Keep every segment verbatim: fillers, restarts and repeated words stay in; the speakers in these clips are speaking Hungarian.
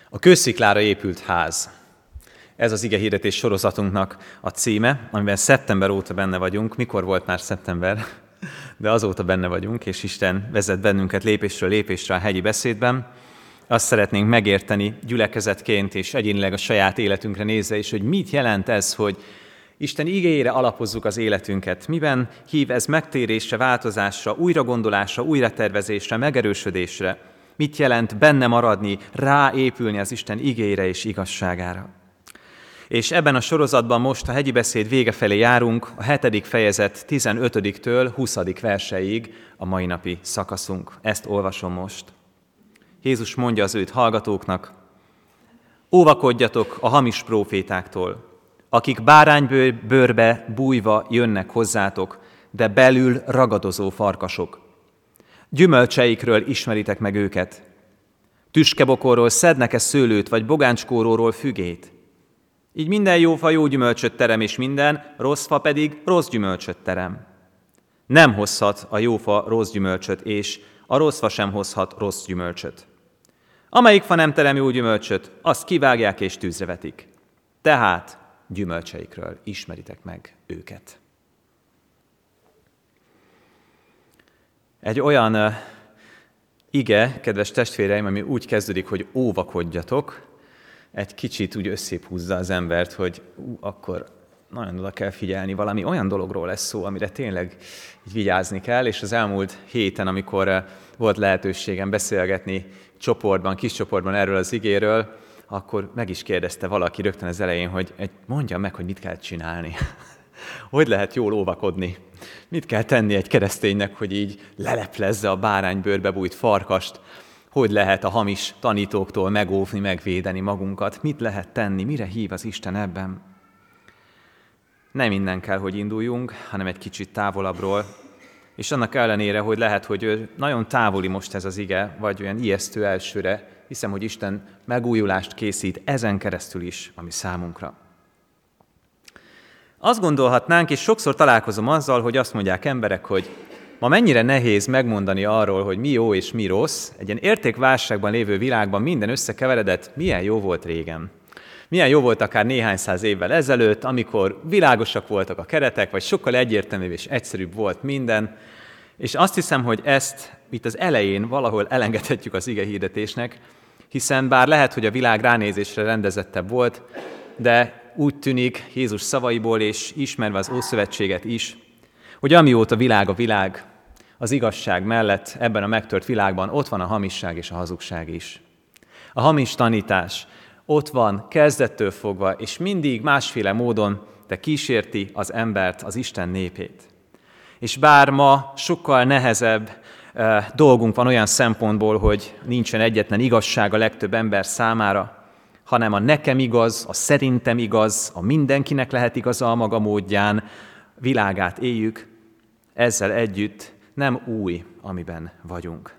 A kősziklára épült ház. Ez az igehirdetés sorozatunknak a címe, amiben szeptember óta benne vagyunk. Mikor volt már szeptember? De azóta benne vagyunk, és Isten vezet bennünket lépésről lépésre a hegyi beszédben. Azt szeretnénk megérteni gyülekezetként és egyénileg a saját életünkre nézve is, hogy mit jelent ez, hogy Isten igéjére alapozzuk az életünket. Miben hív ez megtérésre, változásra, újragondolásra, újratervezésre, megerősödésre? Mit jelent benne maradni, ráépülni az Isten igéjére és igazságára? És ebben a sorozatban most a hegyi beszéd vége felé járunk, a hetedik fejezet tizenötödiktől huszadik verseig a mai napi szakaszunk. Ezt olvasom most. Jézus mondja az őt hallgatóknak: óvakodjatok a hamis prófétáktól, akik báránybőrbe bújva jönnek hozzátok, de belül ragadozó farkasok. Gyümölcseikről ismeritek meg őket. Tüskebokorról szednek-e szőlőt, vagy bogáncskóróról fügét? Így minden jó fa jó gyümölcsöt terem, és minden rossz fa pedig rossz gyümölcsöt terem. Nem hozhat a jó fa rossz gyümölcsöt, és a rossz fa sem hozhat rossz gyümölcsöt. Amelyik fa nem terem jó gyümölcsöt, azt kivágják és tűzre vetik. Tehát gyümölcseikről ismeritek meg őket. Egy olyan uh, ige, kedves testvéreim, ami úgy kezdődik, hogy óvakodjatok, egy kicsit úgy összép húzza az embert, hogy ú, akkor nagyon oda kell figyelni, valami olyan dologról lesz szó, amire tényleg így vigyázni kell, és az elmúlt héten, amikor uh, volt lehetőségem beszélgetni csoportban, kis csoportban erről az igéről, akkor meg is kérdezte valaki rögtön az elején, hogy mondjam meg, hogy mit kell csinálni. Hogy lehet jól óvakodni? Mit kell tenni egy kereszténynek, hogy így leleplezze a báránybőrbe bújt farkast? Hogy lehet a hamis tanítóktól megóvni, megvédeni magunkat? Mit lehet tenni? Mire hív az Isten ebben? Nem innen kell, hogy induljunk, hanem egy kicsit távolabbról. És annak ellenére, hogy lehet, hogy nagyon távoli most ez az ige, vagy olyan ijesztő elsőre, hiszem, hogy Isten megújulást készít ezen keresztül is, ami számunkra. Azt gondolhatnánk, és sokszor találkozom azzal, hogy azt mondják emberek, hogy ma mennyire nehéz megmondani arról, hogy mi jó és mi rossz. Egy ilyen értékválságban lévő világban minden összekeveredett, milyen jó volt régen. Milyen jó volt akár néhány száz évvel ezelőtt, amikor világosak voltak a keretek, vagy sokkal egyértelműbb és egyszerűbb volt minden. És azt hiszem, hogy ezt itt az elején valahol elengedhetjük az igehirdetésnek, hiszen bár lehet, hogy a világ ránézésre rendezettebb volt, de úgy tűnik Jézus szavaiból és ismerve az Ószövetséget is, hogy amióta világ a világ, az igazság mellett ebben a megtört világban ott van a hamisság és a hazugság is. A hamis tanítás ott van kezdettől fogva, és mindig másféle módon de kísérti az embert, az Isten népét. És bár ma sokkal nehezebb eh, dolgunk van olyan szempontból, hogy nincsen egyetlen igazság a legtöbb ember számára, hanem a nekem igaz, a szerintem igaz, a mindenkinek lehet igaza a maga módján világát éljük, ezzel együtt nem új, amiben vagyunk.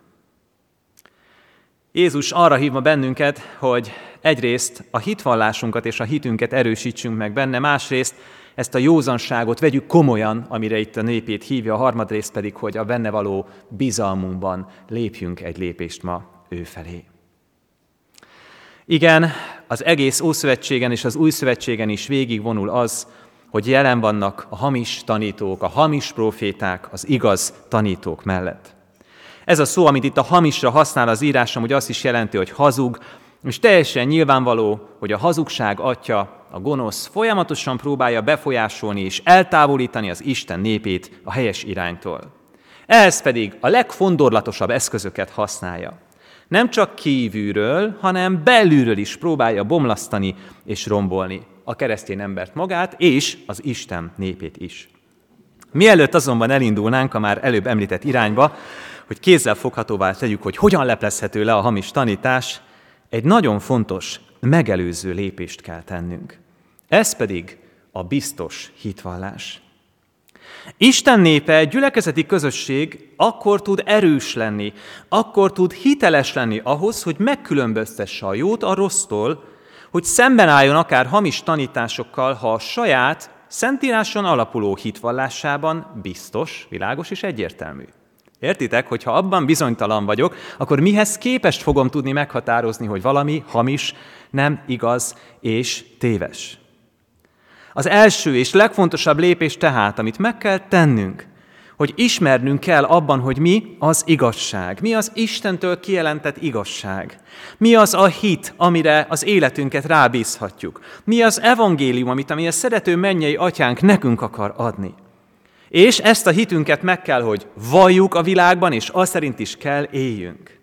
Jézus arra hív ma bennünket, hogy egyrészt a hitvallásunkat és a hitünket erősítsünk meg benne, másrészt ezt a józanságot vegyük komolyan, amire itt a népét hívja, a harmadrészt pedig, hogy a benne való bizalmunkban lépjünk egy lépést ma ő felé. Igen, az egész Ószövetségen és az Új Szövetségen is végigvonul az, hogy jelen vannak a hamis tanítók, a hamis próféták az igaz tanítók mellett. Ez a szó, amit itt a hamisra használ az írás, amúgy azt is jelenti, hogy hazug, és teljesen nyilvánvaló, hogy a hazugság atya, a gonosz folyamatosan próbálja befolyásolni és eltávolítani az Isten népét a helyes iránytól. Ehhez pedig a legfondorlatosabb eszközöket használja. Nem csak kívülről, hanem belülről is próbálja bomlasztani és rombolni a keresztény embert magát és az Isten népét is. Mielőtt azonban elindulnánk a már előbb említett irányba, hogy kézzel foghatóvá tegyük, hogy hogyan leplezhető le a hamis tanítás, egy nagyon fontos, megelőző lépést kell tennünk. Ez pedig a biztos hitvallás. Isten népe, egy gyülekezeti közösség akkor tud erős lenni, akkor tud hiteles lenni ahhoz, hogy megkülönböztesse a jót a rossztól, hogy szemben álljon akár hamis tanításokkal, ha a saját, szentíráson alapuló hitvallásában biztos, világos és egyértelmű. Értitek, hogy ha abban bizonytalan vagyok, akkor mihez képest fogom tudni meghatározni, hogy valami hamis, nem igaz és téves. Az első és legfontosabb lépés tehát, amit meg kell tennünk, hogy ismernünk kell abban, hogy mi az igazság, mi az Istentől kijelentett igazság, mi az a hit, amire az életünket rábízhatjuk, mi az evangélium, amit ami a szerető mennyei atyánk nekünk akar adni. És ezt a hitünket meg kell, hogy valljuk a világban, és az szerint is kell éljünk.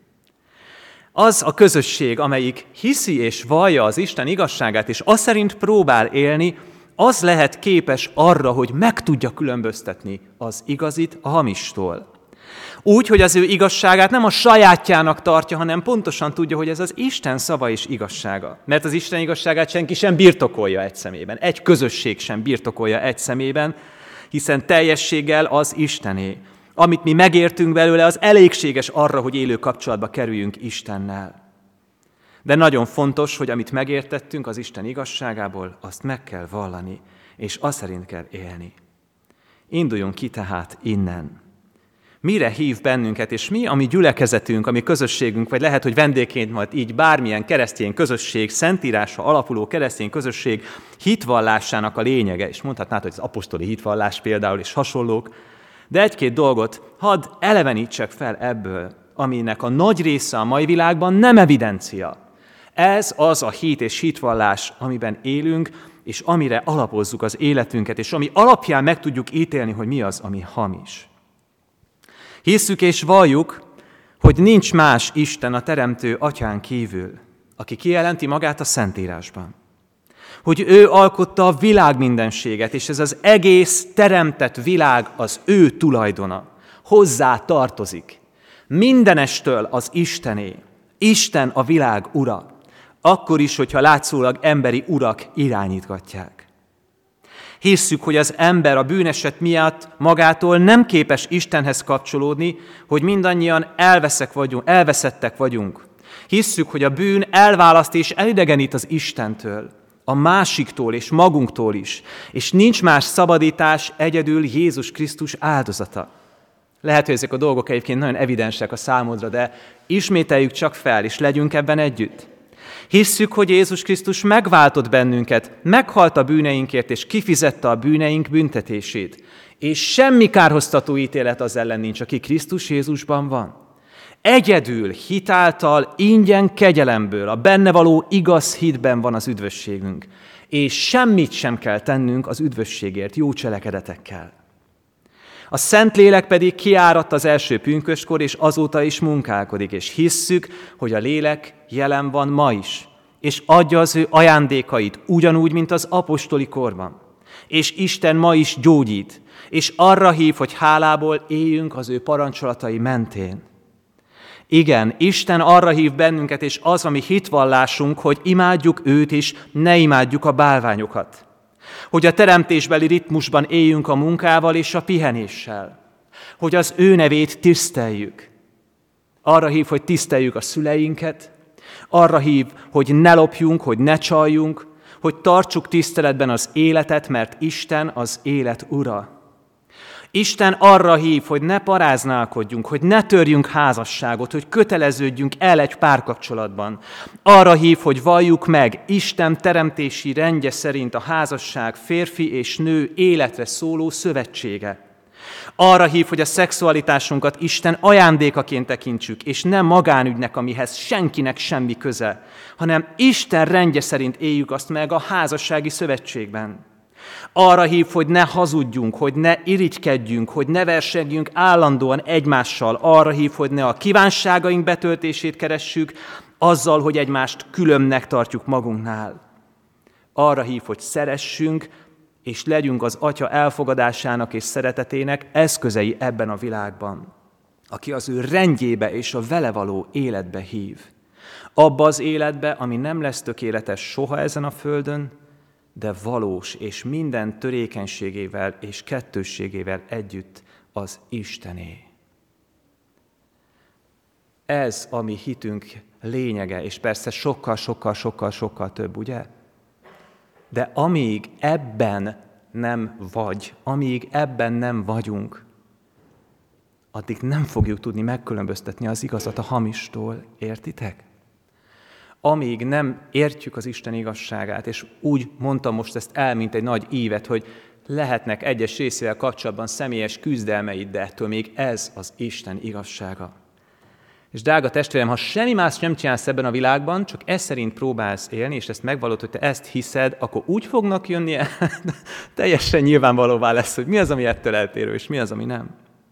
Az a közösség, amelyik hiszi és vallja az Isten igazságát, és az szerint próbál élni, az lehet képes arra, hogy meg tudja különböztetni az igazit a hamistól. Úgy, hogy az ő igazságát nem a sajátjának tartja, hanem pontosan tudja, hogy ez az Isten szava és igazsága. Mert az Isten igazságát senki sem birtokolja egy szemében, egy közösség sem birtokolja egy szemében, hiszen teljességgel az Istené. Amit mi megértünk belőle, az elégséges arra, hogy élő kapcsolatba kerüljünk Istennel. De nagyon fontos, hogy amit megértettünk az Isten igazságából, azt meg kell vallani, és azt szerint kell élni. Induljunk ki tehát innen. Mire hív bennünket, és mi a mi gyülekezetünk, a mi közösségünk, vagy lehet, hogy vendégként majd így bármilyen keresztény közösség, szentírásra alapuló keresztény közösség hitvallásának a lényege, és mondhatnád, hogy az apostoli hitvallás például, és hasonlók, de egy-két dolgot hadd elevenítsek fel ebből, aminek a nagy része a mai világban nem evidencia. Ez az a hit és hitvallás, amiben élünk, és amire alapozzuk az életünket, és ami alapján meg tudjuk ítélni, hogy mi az, ami hamis. Hisszük és valljuk, hogy nincs más Isten a teremtő atyán kívül, aki kijelenti magát a Szentírásban. Hogy ő alkotta a világ mindenséget, és ez az egész teremtett világ az ő tulajdona. Hozzá tartozik. Mindenestől az Istené. Isten a világ ura. Akkor is, hogyha látszólag emberi urak irányítgatják. Hisszük, hogy az ember a bűneset miatt magától nem képes Istenhez kapcsolódni, hogy mindannyian elveszek vagyunk, elveszettek vagyunk. Hisszük, hogy a bűn elválaszt és elidegenít az Istentől, a másiktól és magunktól is, és nincs más szabadítás, egyedül Jézus Krisztus áldozata. Lehet, hogy ezek a dolgok egyébként nagyon evidensek a számodra, de ismételjük csak fel, és legyünk ebben együtt. Hisszük, hogy Jézus Krisztus megváltott bennünket, meghalt a bűneinkért, és kifizette a bűneink büntetését. És semmi kárhoztató ítélet az ellen nincs, aki Krisztus Jézusban van. Egyedül, hitáltal, ingyen kegyelemből, a benne való igaz hitben van az üdvösségünk. És semmit sem kell tennünk az üdvösségért jó cselekedetekkel. A Szentlélek pedig kiáradt az első pünköstkor, és azóta is munkálkodik, és hisszük, hogy a lélek jelen van ma is, és adja az ő ajándékait ugyanúgy, mint az apostoli korban. És Isten ma is gyógyít, és arra hív, hogy hálából éljünk az ő parancsolatai mentén. Igen, Isten arra hív bennünket, és az a mi hitvallásunk, hogy imádjuk őt is, ne imádjuk a bálványokat. Hogy a teremtésbeli ritmusban éljünk a munkával és a pihenéssel. Hogy az ő nevét tiszteljük. Arra hív, hogy tiszteljük a szüleinket. Arra hív, hogy ne lopjunk, hogy ne csaljunk. Hogy tartsuk tiszteletben az életet, mert Isten az élet ura. Isten arra hív, hogy ne paráználkodjunk, hogy ne törjünk házasságot, hogy köteleződjünk el egy párkapcsolatban. Arra hív, hogy valljuk meg Isten teremtési rendje szerint a házasság férfi és nő életre szóló szövetsége. Arra hív, hogy a szexualitásunkat Isten ajándékaként tekintsük, és nem magánügynek, amihez senkinek semmi köze, hanem Isten rendje szerint éljük azt meg a házassági szövetségben. Arra hív, hogy ne hazudjunk, hogy ne irigykedjünk, hogy ne versegjünk állandóan egymással. Arra hív, hogy ne a kívánságaink betöltését keressük, azzal, hogy egymást különbnek tartjuk magunknál. Arra hív, hogy szeressünk, és legyünk az Atya elfogadásának és szeretetének eszközei ebben a világban, aki az ő rendjébe és a vele való életbe hív. Abba az életbe, ami nem lesz tökéletes soha ezen a földön, de valós és minden törékenységével és kettősségével együtt az Istené. Ez a mi hitünk lényege, és persze sokkal, sokkal, sokkal, sokkal több, ugye? De amíg ebben nem vagy, amíg ebben nem vagyunk, addig nem fogjuk tudni megkülönböztetni az igazat a hamistól, értitek? Amíg nem értjük az Isten igazságát, és úgy mondtam most ezt el, mint egy nagy ívet, hogy lehetnek egyes részével kapcsolatban személyes küzdelmeid, de ettől még ez az Isten igazsága. És drága testvérem, ha semmi más nem csinálsz ebben a világban, csak ez szerint próbálsz élni, és ezt megvalod, hogy te ezt hiszed, akkor úgy fognak jönni, teljesen nyilvánvalóvá lesz, hogy mi az, ami ettől eltérő, és mi az, ami nem.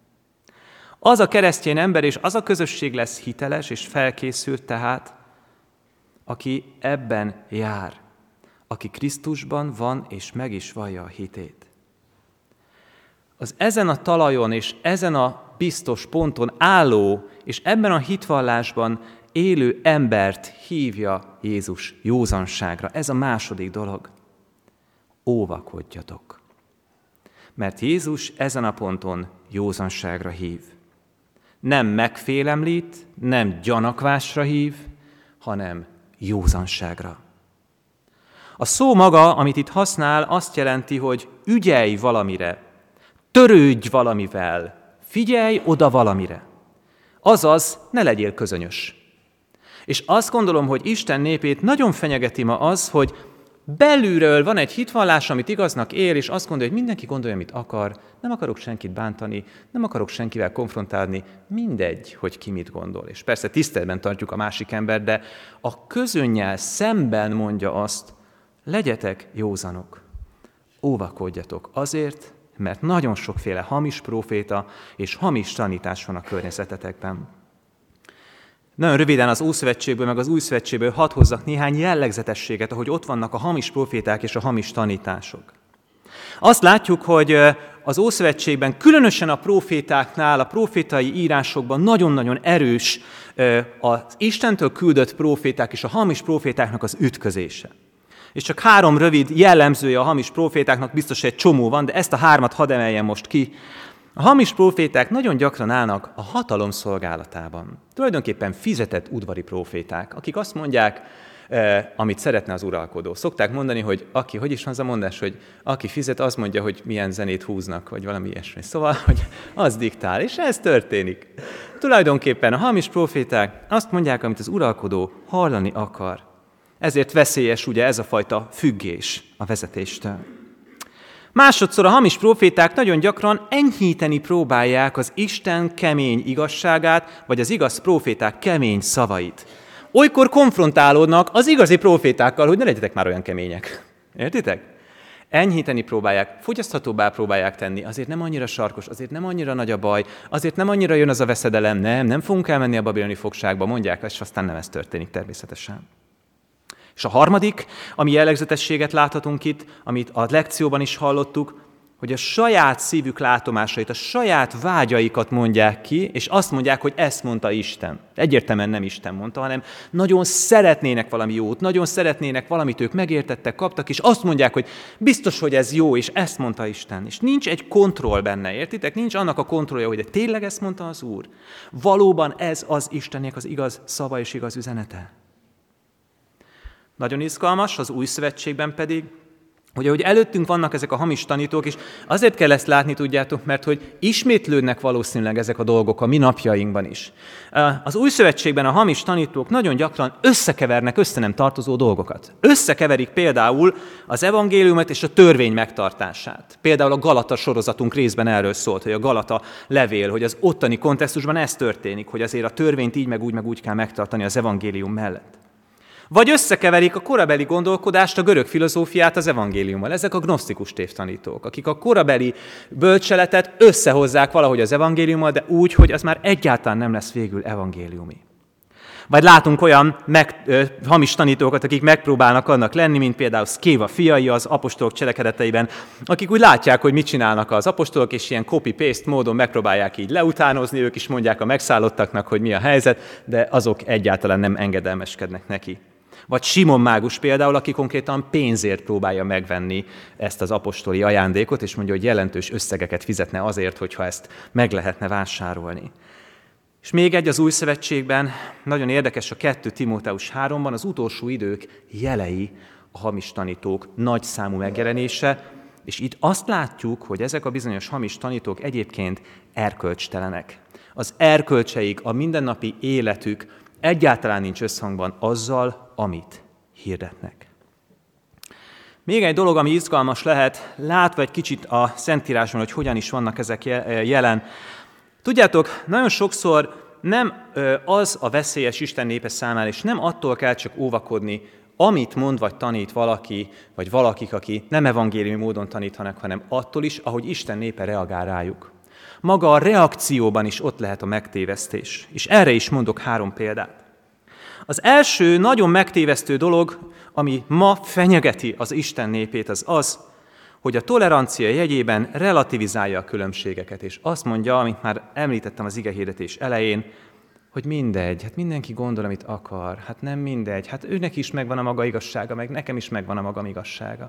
Az a keresztény ember és az a közösség lesz hiteles és felkészült tehát, aki ebben jár, aki Krisztusban van és meg is vallja a hitét. Az ezen a talajon és ezen a biztos ponton álló és ebben a hitvallásban élő embert hívja Jézus józanságra. Ez a második dolog. Óvakodjatok. Mert Jézus ezen a ponton józanságra hív. Nem megfélemlít, nem gyanakvásra hív, hanem józanságra. A szó maga, amit itt használ, azt jelenti, hogy ügyelj valamire, törődj valamivel, figyelj oda valamire. Azaz, ne legyél közönyös. És azt gondolom, hogy Isten népét nagyon fenyegeti ma az, hogy belülről van egy hitvallás, amit igaznak él, és azt gondolja, hogy mindenki gondolja, amit akar, nem akarok senkit bántani, nem akarok senkivel konfrontálni, mindegy, hogy ki mit gondol. És persze tiszteletben tartjuk a másik embert, de a közönnyel szemben mondja azt, legyetek józanok, óvakodjatok azért, mert nagyon sokféle hamis próféta és hamis tanítás van a környezetetekben. Nagyon röviden az Ószövetségből, meg az Új Szövetségből hadd hozzak néhány jellegzetességet, ahogy ott vannak a hamis próféták és a hamis tanítások. Azt látjuk, hogy az Ószövetségben, különösen a prófétáknál, a prófétai írásokban nagyon-nagyon erős az Istentől küldött próféták és a hamis prófétáknak az ütközése. És csak három rövid jellemzője a hamis prófétáknak, biztos egy csomó van, de ezt a hármat hadd emeljem most ki. A hamis próféták nagyon gyakran állnak a hatalom szolgálatában. Tulajdonképpen fizetett udvari próféták, akik azt mondják, eh, amit szeretne az uralkodó. Szokták mondani, hogy aki, hogy is van az a mondás, hogy aki fizet, az mondja, hogy milyen zenét húznak, vagy valami ilyesmi. Szóval, hogy az diktál, és ez történik. Tulajdonképpen a hamis próféták azt mondják, amit az uralkodó hallani akar. Ezért veszélyes ugye ez a fajta függés a vezetéstől. Másodszor a hamis próféták nagyon gyakran enyhíteni próbálják az Isten kemény igazságát, vagy az igaz próféták kemény szavait. Olykor konfrontálódnak az igazi prófétákkal, hogy ne legyetek már olyan kemények. Értitek? Enyhíteni próbálják, fogyaszthatóbbá próbálják tenni, azért nem annyira sarkos, azért nem annyira nagy a baj, azért nem annyira jön az a veszedelem, nem, nem fogunk elmenni a babiloni fogságba, mondják, és aztán nem ez történik természetesen. És a harmadik, ami jellegzetességet láthatunk itt, amit a lekcióban is hallottuk, hogy a saját szívük látomásait, a saját vágyaikat mondják ki, és azt mondják, hogy ezt mondta Isten. Egyértelműen nem Isten mondta, hanem nagyon szeretnének valami jót, nagyon szeretnének valamit, ők megértettek, kaptak, és azt mondják, hogy biztos, hogy ez jó, és ezt mondta Isten. És nincs egy kontroll benne, értitek? Nincs annak a kontrollja, hogy de tényleg ezt mondta az Úr. Valóban ez az Istennek az igaz szava és igaz üzenete. Nagyon izgalmas, az Új Szövetségben pedig, hogy ahogy előttünk vannak ezek a hamis tanítók, és azért kell ezt látni, tudjátok, mert hogy ismétlődnek valószínűleg ezek a dolgok a mi napjainkban is. Az Új Szövetségben a hamis tanítók nagyon gyakran összekevernek össze nem tartozó dolgokat. Összekeverik például az evangéliumot és a törvény megtartását. Például a Galata sorozatunk részben erről szólt, hogy a Galata levél, hogy az ottani kontextusban ez történik, hogy azért a törvényt így meg úgy meg úgy kell megtartani az evangélium mellett. Vagy összekeverik a korabeli gondolkodást, a görög filozófiát az evangéliummal. Ezek a gnosztikus tévtanítók, akik a korabeli bölcseletet összehozzák valahogy az evangéliummal, de úgy, hogy az már egyáltalán nem lesz végül evangéliumi. Vagy látunk olyan meg, ö, hamis tanítókat, akik megpróbálnak annak lenni, mint például Szkéva fiai az apostolok cselekedeteiben, akik úgy látják, hogy mit csinálnak az apostolok, és ilyen copy-paste módon megpróbálják így leutánozni, ők is mondják a megszállottaknak, hogy mi a helyzet, de azok egyáltalán nem engedelmeskednek neki. Vagy Simon mágus például, aki konkrétan pénzért próbálja megvenni ezt az apostoli ajándékot, és mondja, hogy jelentős összegeket fizetne azért, hogyha ezt meg lehetne vásárolni. És még egy az Új Szövetségben, nagyon érdekes a kettő Timóteus háromban, az utolsó idők jelei a hamis tanítók nagy számú megjelenése, és itt azt látjuk, hogy ezek a bizonyos hamis tanítók egyébként erkölcstelenek. az erkölcseik, a mindennapi életük egyáltalán nincs összhangban azzal, amit hirdetnek. Még egy dolog, ami izgalmas lehet, látva egy kicsit a Szentírásban, hogy hogyan is vannak ezek jelen. Tudjátok, nagyon sokszor nem az a veszélyes Isten népe számára, és nem attól kell csak óvakodni, amit mond vagy tanít valaki, vagy valakik, aki nem evangéliumi módon tanítanak, hanem attól is, ahogy Isten népe reagál rájuk. Maga a reakcióban is ott lehet a megtévesztés. És erre is mondok három példát. Az első nagyon megtévesztő dolog, ami ma fenyegeti az Isten népét, az az, hogy a tolerancia jegyében relativizálja a különbségeket, és azt mondja, amit már említettem az igehirdetés elején, hogy mindegy, hát mindenki gondol, amit akar, hát nem mindegy, hát őnek is megvan a maga igazsága, meg nekem is megvan a magam igazsága.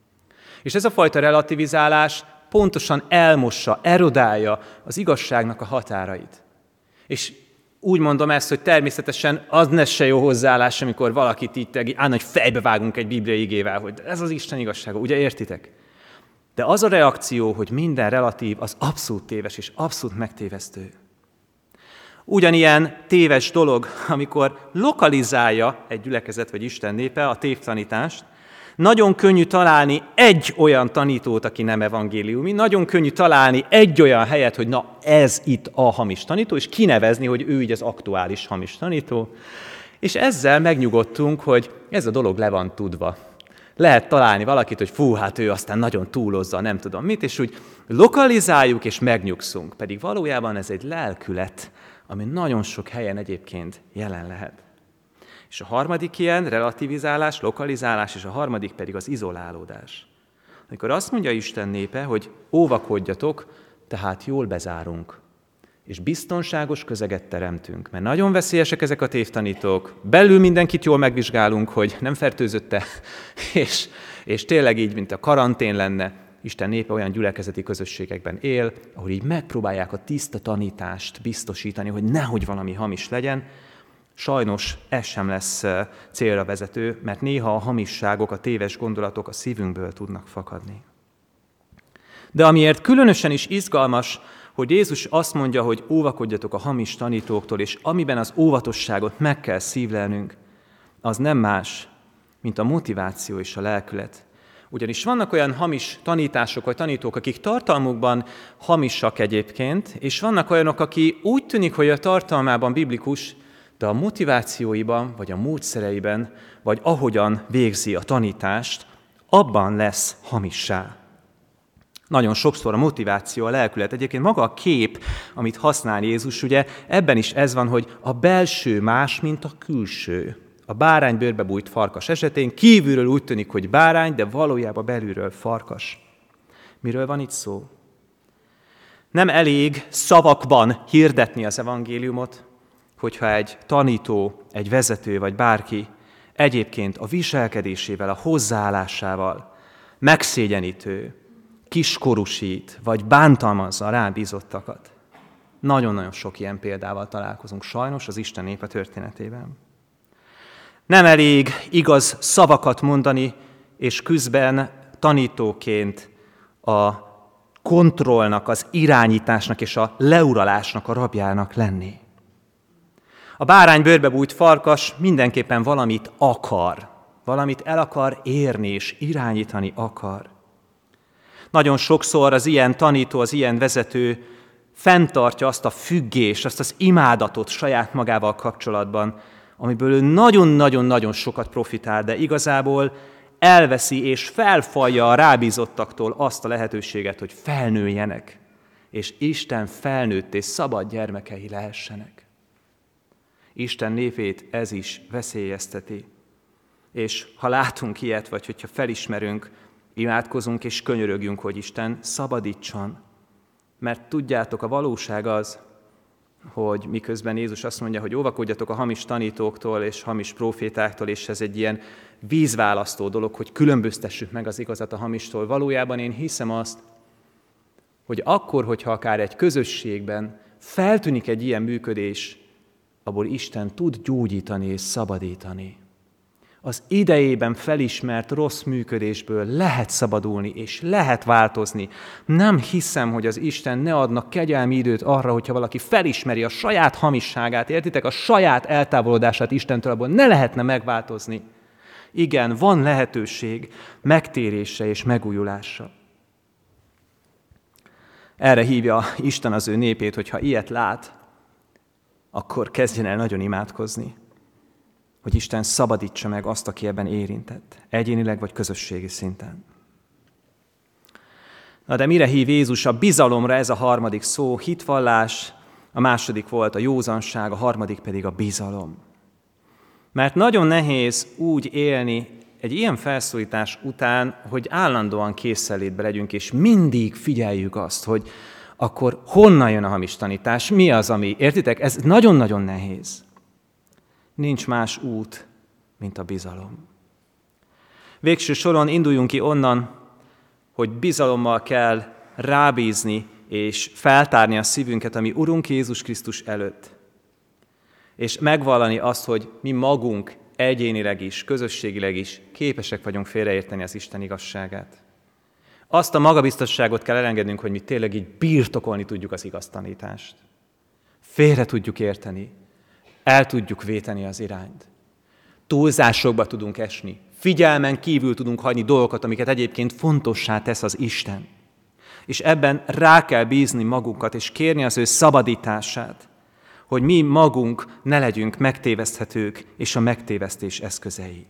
És ez a fajta relativizálás pontosan elmossa, erodálja az igazságnak a határait. És úgy mondom ezt, hogy természetesen az ne se jó hozzáállás, amikor valakit így állna, hogy fejbe vágunk egy bibliai igével, hogy ez az Isten igazsága, ugye értitek? De az a reakció, hogy minden relatív, az abszolút téves és abszolút megtévesztő. Ugyanilyen téves dolog, amikor lokalizálja egy gyülekezet vagy Isten népe a tévtanítást. Nagyon könnyű találni egy olyan tanítót, aki nem evangéliumi, nagyon könnyű találni egy olyan helyet, hogy na ez itt a hamis tanító, és kinevezni, hogy ő így az aktuális hamis tanító. És ezzel megnyugodtunk, hogy ez a dolog le van tudva. Lehet találni valakit, hogy fú, hát ő aztán nagyon túlozza, nem tudom mit, és úgy lokalizáljuk és megnyugszunk. Pedig valójában ez egy lelkület, ami nagyon sok helyen egyébként jelen lehet. És a harmadik ilyen relativizálás, lokalizálás, és a harmadik pedig az izolálódás. Amikor azt mondja Isten népe, hogy óvakodjatok, tehát jól bezárunk, és biztonságos közeget teremtünk, mert nagyon veszélyesek ezek a tévtanítók, belül mindenkit jól megvizsgálunk, hogy nem fertőzötte, és, és tényleg így, mint a karantén lenne, Isten népe olyan gyülekezeti közösségekben él, ahol így megpróbálják a tiszta tanítást biztosítani, hogy nehogy valami hamis legyen. Sajnos ez sem lesz célra vezető, mert néha a hamisságok, a téves gondolatok a szívünkből tudnak fakadni. De amiért különösen is izgalmas, hogy Jézus azt mondja, hogy óvakodjatok a hamis tanítóktól, és amiben az óvatosságot meg kell szívlelnünk, az nem más, mint a motiváció és a lelkület. Ugyanis vannak olyan hamis tanítások vagy tanítók, akik tartalmukban hamisak egyébként, és vannak olyanok, aki úgy tűnik, hogy a tartalmában biblikus, de a motivációiban, vagy a módszereiben, vagy ahogyan végzi a tanítást, abban lesz hamissá. Nagyon sokszor a motiváció, a lelkület, egyébként maga a kép, amit használ Jézus, ugye ebben is ez van, hogy a belső más, mint a külső. A bárány bőrbe bújt farkas esetén kívülről úgy tűnik, hogy bárány, de valójában belülről farkas. Miről van itt szó? Nem elég szavakban hirdetni az evangéliumot, hogyha egy tanító, egy vezető vagy bárki egyébként a viselkedésével, a hozzáállásával megszégyenítő, kiskorúsít, vagy bántalmazza a rábízottakat. Nagyon-nagyon sok ilyen példával találkozunk sajnos az Isten népe történetében. Nem elég igaz szavakat mondani, és közben tanítóként a kontrollnak, az irányításnak és a leuralásnak a rabjának lenni. A bárány bőrbe bújt farkas mindenképpen valamit akar, valamit el akar érni és irányítani akar. Nagyon sokszor az ilyen tanító, az ilyen vezető fenntartja azt a függést, azt az imádatot saját magával kapcsolatban, amiből ő nagyon-nagyon-nagyon sokat profitál, de igazából elveszi és felfalja a rábízottaktól azt a lehetőséget, hogy felnőjenek, és Isten felnőtt és szabad gyermekei lehessenek. Isten népét ez is veszélyezteti. És ha látunk ilyet, vagy hogyha felismerünk, imádkozunk és könyörögjünk, hogy Isten szabadítson. Mert tudjátok, a valóság az, hogy miközben Jézus azt mondja, hogy óvakodjatok a hamis tanítóktól és hamis prófétáktól, és ez egy ilyen vízválasztó dolog, hogy különböztessük meg az igazat a hamistól. Valójában én hiszem azt, hogy akkor, hogyha akár egy közösségben feltűnik egy ilyen működés, abból Isten tud gyógyítani és szabadítani. Az idejében felismert rossz működésből lehet szabadulni, és lehet változni. Nem hiszem, hogy az Isten ne adnak kegyelmi időt arra, hogyha valaki felismeri a saját hamisságát, értitek, a saját eltávolodását Istentől, abból ne lehetne megváltozni. Igen, van lehetőség megtérésre és megújulásra. Erre hívja Isten az ő népét, hogyha ilyet lát, akkor kezdjen el nagyon imádkozni, hogy Isten szabadítsa meg azt, aki ebben érintett, egyénileg vagy közösségi szinten. Na de mire hív Jézus? A bizalomra, ez a harmadik szó, hitvallás, a második volt a józanság, a harmadik pedig a bizalom. Mert nagyon nehéz úgy élni egy ilyen felszólítás után, hogy állandóan készenlétbe legyünk, és mindig figyeljük azt, hogy akkor honnan jön a hamis tanítás, mi az, ami... Értitek? Ez nagyon-nagyon nehéz. Nincs más út, mint a bizalom. Végső soron induljunk ki onnan, hogy bizalommal kell rábízni és feltárni a szívünket, ami Urunk Jézus Krisztus előtt. És megvallani azt, hogy mi magunk egyénileg is, közösségileg is képesek vagyunk félreérteni az Isten igazságát. Azt a magabiztosságot kell elengednünk, hogy mi tényleg így birtokolni tudjuk az igaz tanítást. Félre tudjuk érteni, el tudjuk véteni az irányt. Túlzásokba tudunk esni, figyelmen kívül tudunk hagyni dolgokat, amiket egyébként fontossá tesz az Isten. És ebben rá kell bízni magunkat, és kérni az ő szabadítását, hogy mi magunk ne legyünk megtéveszthetők és a megtévesztés eszközei.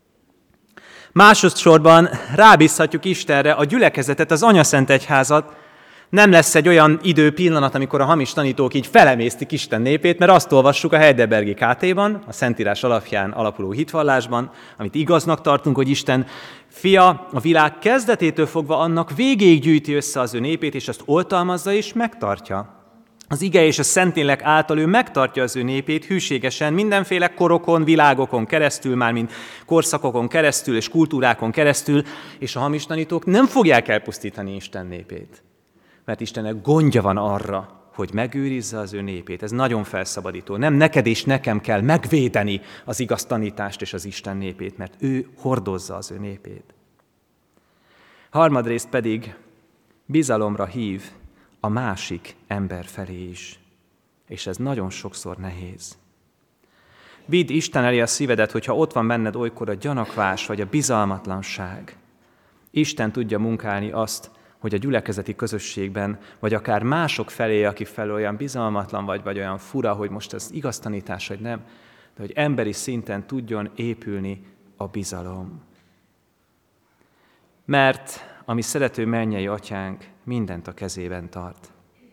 Másodszorban rábízhatjuk Istenre a gyülekezetet, az Anyaszent Egyházat. Nem lesz egy olyan idő, pillanat, amikor a hamis tanítók így felemésztik Isten népét, mert azt olvassuk a Heidelbergi ká té-ban, a Szentírás alapján alapuló hitvallásban, amit igaznak tartunk, hogy Isten fia a világ kezdetétől fogva annak végéig gyűjti össze az ő népét, és azt oltalmazza és megtartja. Az ige és a Szentlélek által ő megtartja az ő népét hűségesen mindenféle korokon, világokon keresztül, mármint korszakokon keresztül és kultúrákon keresztül, és a hamis tanítók nem fogják elpusztítani Isten népét. Mert Istennek gondja van arra, hogy megőrizze az ő népét. Ez nagyon felszabadító. Nem neked és nekem kell megvédeni az igaz tanítást és az Isten népét, mert ő hordozza az ő népét. Harmadrészt pedig bizalomra hív a másik ember felé is. És ez nagyon sokszor nehéz. Vidd Isten elé a szívedet, hogyha ott van benned olykor a gyanakvás vagy a bizalmatlanság. Isten tudja munkálni azt, hogy a gyülekezeti közösségben, vagy akár mások felé, aki felől olyan bizalmatlan vagy, vagy olyan fura, hogy most ez igaz tanítás, vagy nem, de hogy emberi szinten tudjon épülni a bizalom. Mert a mi szerető mennyei atyánk mindent a kezében tart.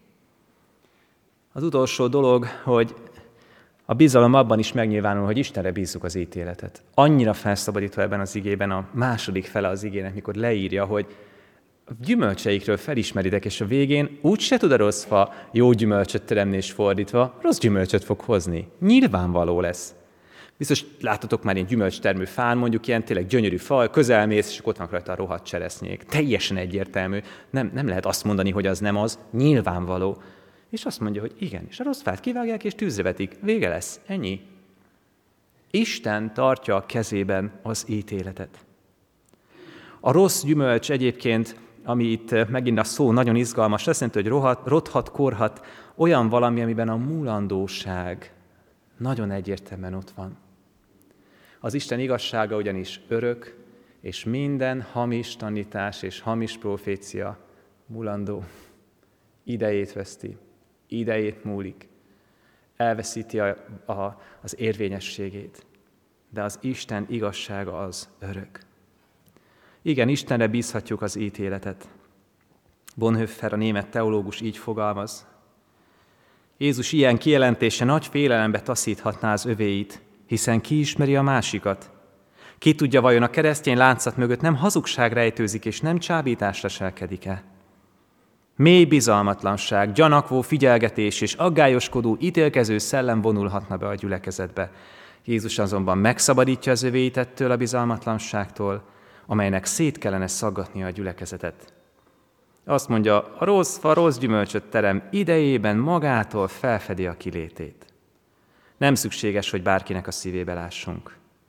Az utolsó dolog, hogy a bizalom abban is megnyilvánul, hogy Istenre bízzuk az ítéletet. Annyira felszabadító ebben az igében a második fele az igének, mikor leírja, hogy gyümölcseikről felismeritek, és a végén úgy se tud a rossz fa jó gyümölcsöt teremni és fordítva, rossz gyümölcsöt fog hozni. Nyilvánvaló lesz. Biztos láttatok már ilyen gyümölcstermő fán, mondjuk ilyen tényleg gyönyörű fa, közelmész, és ott van rajta a rohadt cseresznyék. Teljesen egyértelmű. Nem, nem lehet azt mondani, hogy az nem az, nyilvánvaló. És azt mondja, hogy igen, és a rossz fát kivágják, és tűzre vetik. Vége lesz. Ennyi. Isten tartja a kezében az ítéletet. A rossz gyümölcs egyébként, ami itt megint a szó nagyon izgalmas, azt jelenti, hogy rohat, rothat, korhat, olyan valami, amiben a múlandóság nagyon egyértelműen ott van. Az Isten igazsága ugyanis örök, és minden hamis tanítás és hamis profécia mulandó. Idejét veszti, idejét múlik, elveszíti a, a, az érvényességét, de az Isten igazsága az örök. Igen, Istenre bízhatjuk az ítéletet. Bonhoeffer, a német teológus így fogalmaz. Jézus ilyen kijelentése nagy félelembe taszíthatná az övéit, hiszen ki ismeri a másikat. Ki tudja, vajon a keresztény láncat mögött nem hazugság rejtőzik, és nem csábításra selkedik-e? Mély bizalmatlanság, gyanakvó figyelgetés és aggályoskodó, ítélkező szellem vonulhatna be a gyülekezetbe. Jézus azonban megszabadítja az övéit ettől a bizalmatlanságtól, amelynek szét kellene szaggatnia a gyülekezetet. Azt mondja, a rossz fa rossz gyümölcsöt terem, idejében magától felfedi a kilétét. Nem szükséges, hogy bárkinek a szívébe lássunk.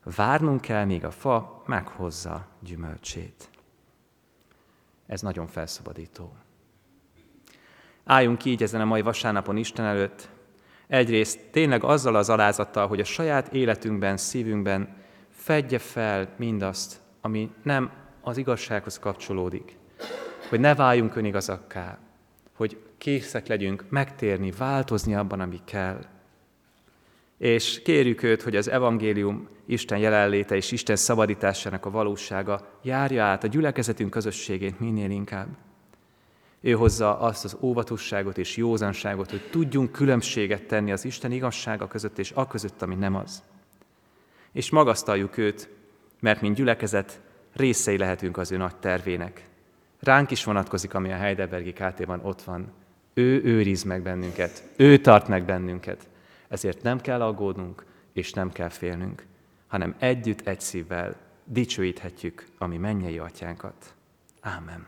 Várnunk kell, míg a fa meghozza gyümölcsét. Ez nagyon felszabadító. Álljunk így ezen a mai vasárnapon Isten előtt, egyrészt tényleg azzal az alázattal, hogy a saját életünkben, szívünkben fedje fel mindazt, ami nem az igazsághoz kapcsolódik. Hogy ne váljunk önigazakká, hogy készek legyünk megtérni, változni abban, ami kell. És kérjük őt, hogy az evangélium, Isten jelenléte és Isten szabadításának a valósága járja át a gyülekezetünk közösségét minél inkább. Ő hozza azt az óvatosságot és józanságot, hogy tudjunk különbséget tenni az Isten igazsága között és a között, ami nem az. És magasztaljuk őt, mert mint gyülekezet részei lehetünk az ő nagy tervének. Ránk is vonatkozik, ami a Heidelbergi ká té-ban ott van. Ő őriz meg bennünket, ő tart meg bennünket. Ezért nem kell aggódnunk, és nem kell félnünk, hanem együtt, egy szívvel dicsőíthetjük a mi mennyei atyánkat. Ámen.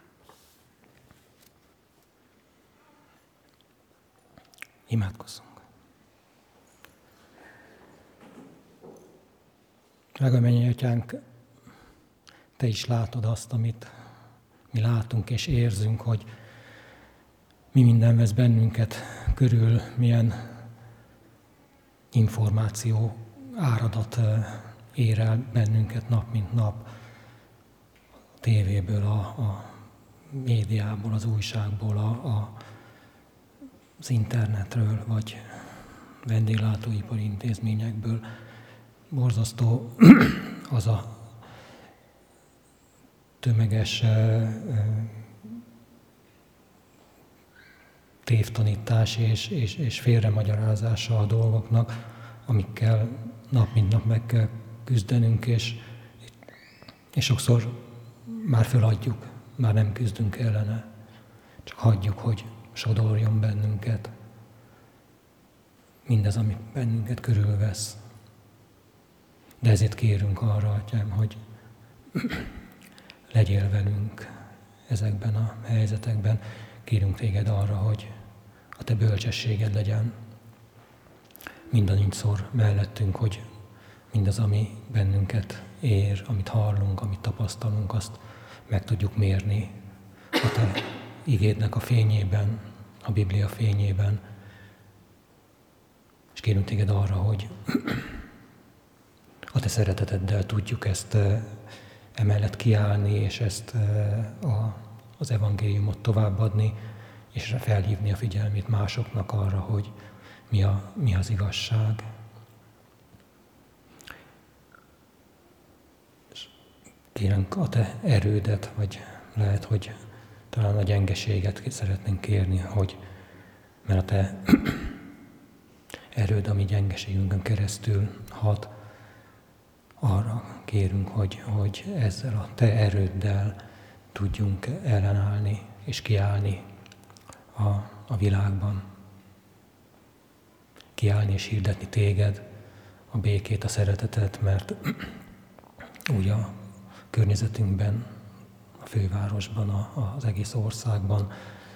Imádkozzunk. Drága mennyei atyánk, te is látod azt, amit mi látunk és érzünk, hogy mi minden vesz bennünket körül, milyen információ áradat ér el bennünket nap mint nap, a tévéből, a, a médiából, az újságból, a, a, az internetről, vagy vendéglátóipari intézményekből. Borzasztó az a tömeges tévtanítás és, és, és félremagyarázása a dolgoknak, amikkel nap mint nap meg kell küzdenünk, és, és sokszor már föladjuk, már nem küzdünk ellene, csak hagyjuk, hogy sodorjon bennünket mindez, ami bennünket körülvesz. De ezért kérünk arra, Atyám, hogy legyél velünk ezekben a helyzetekben. Kérünk téged arra, hogy a te bölcsességed legyen mindannyiszor mellettünk, hogy mindaz, ami bennünket ér, amit hallunk, amit tapasztalunk, azt meg tudjuk mérni a te igédnek a fényében, a Biblia fényében. És kérünk téged arra, hogy a te szereteteddel tudjuk ezt emellett kiállni, és ezt a, az evangéliumot továbbadni, és felhívni a figyelmét másoknak arra, hogy mi, a, mi az igazság. Kérünk a te erődet, vagy lehet, hogy talán a gyengeséget szeretnénk kérni, hogy mert a te erőd, ami gyengeségünkön keresztül hat, arra kérünk, hogy, hogy ezzel a te erőddel tudjunk ellenállni és kiállni a, a világban. Kiállni és hirdetni téged, a békét, a szeretetet, mert úgy a környezetünkben, a fővárosban, a, az egész országban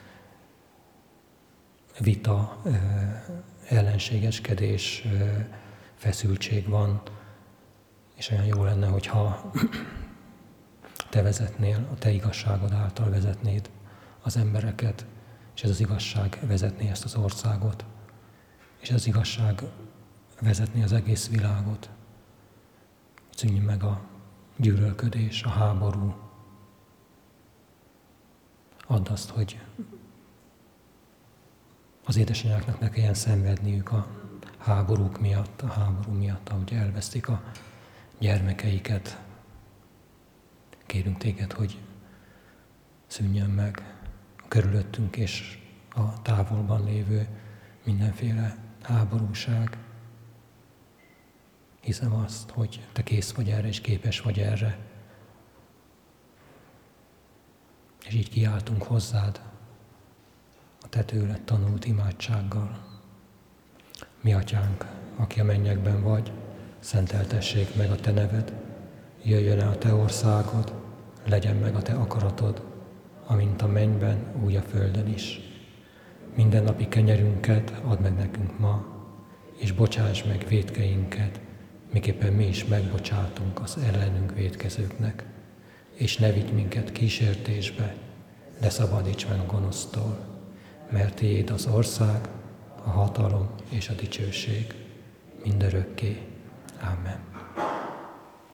vita, ellenségeskedés, feszültség van, és olyan jó lenne, hogyha te vezetnél, a te igazságod által vezetnéd az embereket, és ez az igazság vezetné ezt az országot, és ez az igazság vezetné az egész világot. Szűnjön meg a gyűlölködés, a háború. Add azt, hogy az édesanyáknak ne kelljen szenvedniük a háborúk miatt, a háború miatt, ahogy elvesztik a gyermekeiket. Kérünk téged, hogy szűnjön meg a körülöttünk és a távolban lévő mindenféle háborúság. Hiszem azt, hogy te kész vagy erre és képes vagy erre. És így kiáltunk hozzád a te tőled tanult imádsággal. Mi atyánk, aki a mennyekben vagy, szenteltessék meg a te neved, jöjjön el a te országod, legyen meg a te akaratod, amint a mennyben, úgy a földön is. Mindennapi kenyerünket add meg nekünk ma, és bocsáss meg vétkeinket, miképpen mi is megbocsátunk az ellenünk vétkezőknek, és ne vigy minket kísértésbe, de szabadíts meg a gonosztól, mert tiéd az ország, a hatalom és a dicsőség mindörökké. Amen.